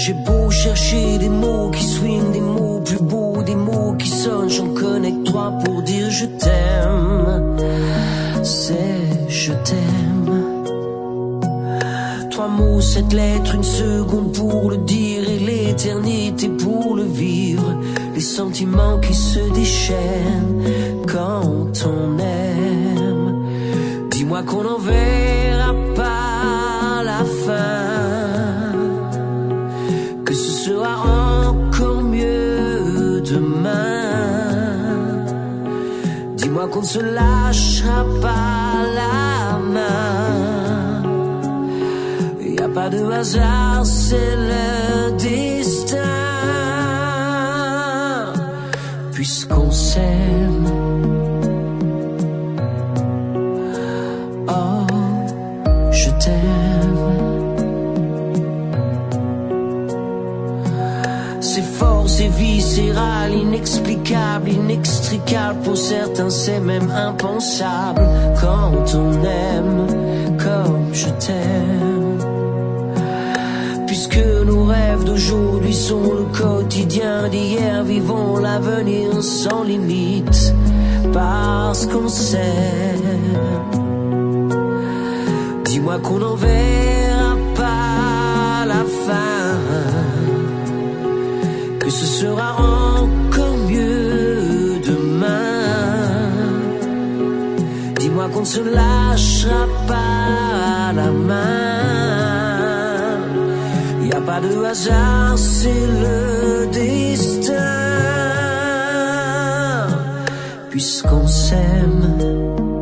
J'ai beau chercher des mots qui swingent, des mots plus beaux, des mots qui sonnent, j'en connais que trois pour dire je t'aime. C'est je t'aime. Trois mots, cette lettre, une seconde pour le dire et l'éternité pour le vivre. Les sentiments qui se déchaînent quand on aime. Dis-moi qu'on n'en verra pas la fin, que ce sera encore mieux demain. Dis-moi qu'on ne se lâchera pas la main. Y a pas de hasard, c'est le destin. Puisqu'on s'aime, oh, je t'aime. C'est fort, c'est viscéral, inexplicable, inextricable. Pour certains, c'est même impensable. Quand on aime comme je t'aime. Puisque nos rêves d'aujourd'hui sont le quotidien d'hier, vivons l'avenir sans limite, parce qu'on s'aime. Dis-moi qu'on n'en verra pas la fin, que ce sera encore mieux demain. Dis-moi qu'on ne se lâchera pas la main. Y a pas de hasard, c'est le destin. Puisqu'on s'aime,